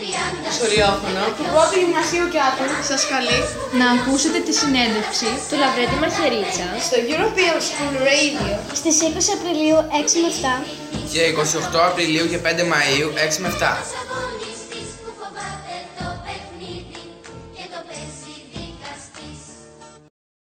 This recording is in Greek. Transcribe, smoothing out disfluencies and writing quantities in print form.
Στο ριόφωνο του πρώτου γυμνασίου κάτω σας καλεί να ακούσετε τη συνέντευξη του Λαβρέτη Μαχαιρίτσα στο European School Radio στις 20 Απριλίου 6 με 7 και 28 Απριλίου και 5 Μαΐου 6 με 7.